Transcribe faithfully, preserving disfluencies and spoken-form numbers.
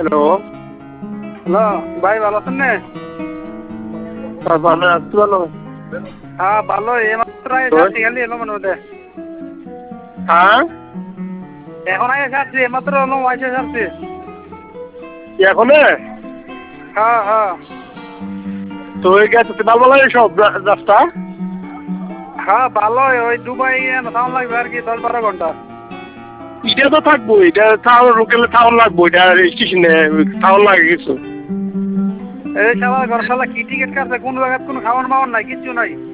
Hello. Hello ভাই ভালো আছেন না? হ্যাঁ ভালো আছি, ভালো। হ্যাঁ ভালো, এইমাত্র আসছি, খালি এলো মনে হতে। হ্যাঁ এখন আগে আসছি, এইমাত্র এলো ওয়াইসে আসছি। এখন হ্যাঁ হ্যাঁ তো ওই গেছে ভালো লাগে সব রাস্তা। হ্যাঁ ভালো, ওই দুবাই সাউন্ড লাগবে আর কি দশ বারো ঘন্টা। এটা তো থাকবো, এটা টাউন লোকেলে টাউন লাগবো, এটা স্টেশনে টাউন লাগে কিছু। এই শালা ঘর শালা কি টিকিট কাটছে, কোন জায়গায় কোনো খাওয়ান মাওয়ান নাই, কিচ্ছু নাই।